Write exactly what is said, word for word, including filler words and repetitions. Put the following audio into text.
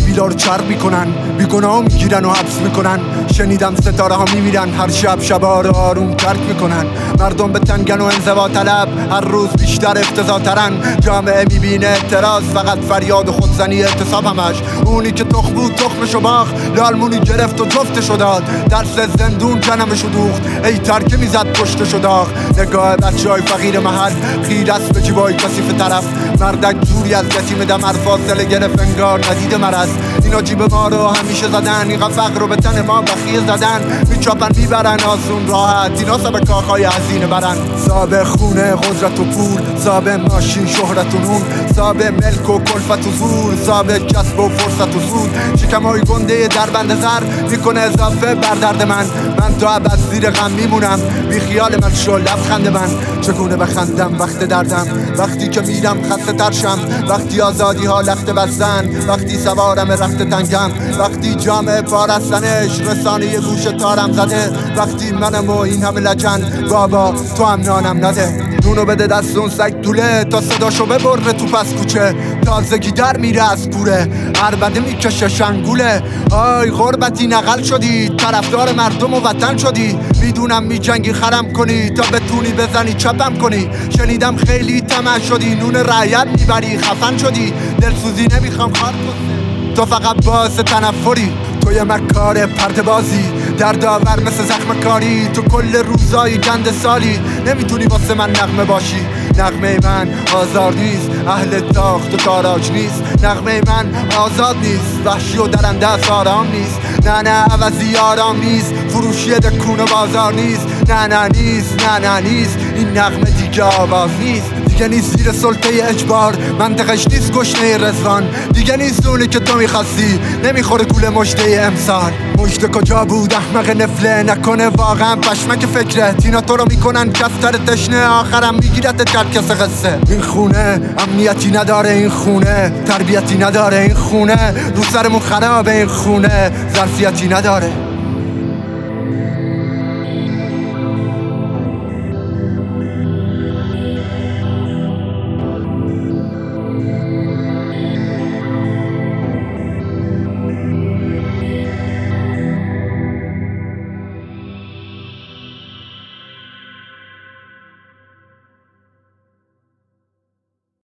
ویلا رو چرب میکنن، بیگناه میگیرن و حبس میکنن. شنیدم ستاره ها میمیرن، هر شب شبا رو آروم ترک میکنن. مردم به تنگن و انزوا طلب، هر روز بیشتر افتضاح ترن. جامعه میبینه اعتراض، فقط فریاد و خودزنی اعتصاب همش. اونی که تخم بود تخمشو باخت، لالمونی گرفت و جفتشو داد. درس زندون جنمشو دوخت، ای ترکه میزد پشتشو داغ. نگاه بچه های فقیر محل خیر است به جیبای کثیف طرف. مردک جوری از یتیم دمر فاصله گرفت انگار ندیده مرض. اینا جیب ما رو همیشه زدن، اینا فقر رو به تن ما بخیه زدن. میچاپن میبرن آسون راحت، اینا سب کاخهای هزینه برن. صاحب خونه قدرت و پول، صاحب ماشین شهرت و نون، صاحب ملک و کلفت و زور، صاحب کسب و فرصت و سود. شکمهای گنده در بند زر میکنه اضافه بر درد من. من تا ابد زیر غم میمونم، بی خیال من شو لبخند من. چگونه بخندم وقت دردم، وقتی که میرم خسته ترشم، وقتی آزادی ها لخت بستن، وقتی سوارم رخت تنگم، وقتی جامعه پارستنش رسانه گوش تارم زده، وقتی منم و این همه لجن بابا تو هم نانم نده. نونو بده دست اون سگ دوله تا صداشو ببره تو پس کوچه. تازگی در میره از کوره، عربده میکشه شنگوله. آی غربتی نقل شدی، طرفدار مردم و وطن شدی. میدونم میجنگی خرم کنی تا بتونی بزنی چپم کنی. شنیدم خیلی طمع شدی، نون رعیت میبری خفن شدی. دلسوزی نمیخوام خار کنی، تو فقط باعث تنفری. تو یه مکار پرده بازی، دردآور مثل زخم کاری. تو کل روزای گند سالی نمیتونی واسه من نغمه باشی. نغمه من آزار نیست، اهل تاخت و تاراج نیست. نغمه من آزاد نیست، وحشی و درنده است آرام نیست. نه نه عوضی آرام نیست، فروشی دکون و بازار نیست. نه نه نیست، نه نه نیست، این نغمه دیگه آواز نیست. دیگه نیست زیر سلطه اجبار، منطقش نیست گشنه رضوان. دیگه نیست اونی که تو میخواستی، نمیخوره گول مجده امسال. مجده کجا بود احمق نفله، نکنه واقعا پشمک فکرت. اینا تو رو میکنن کفتر تشنه، آخرم میگیرت کرکس قصه. این خونه امنیتی نداره، این خونه تربیتی نداره. این خونه رو سرمون خرابه، این خونه ظرفیتی نداره.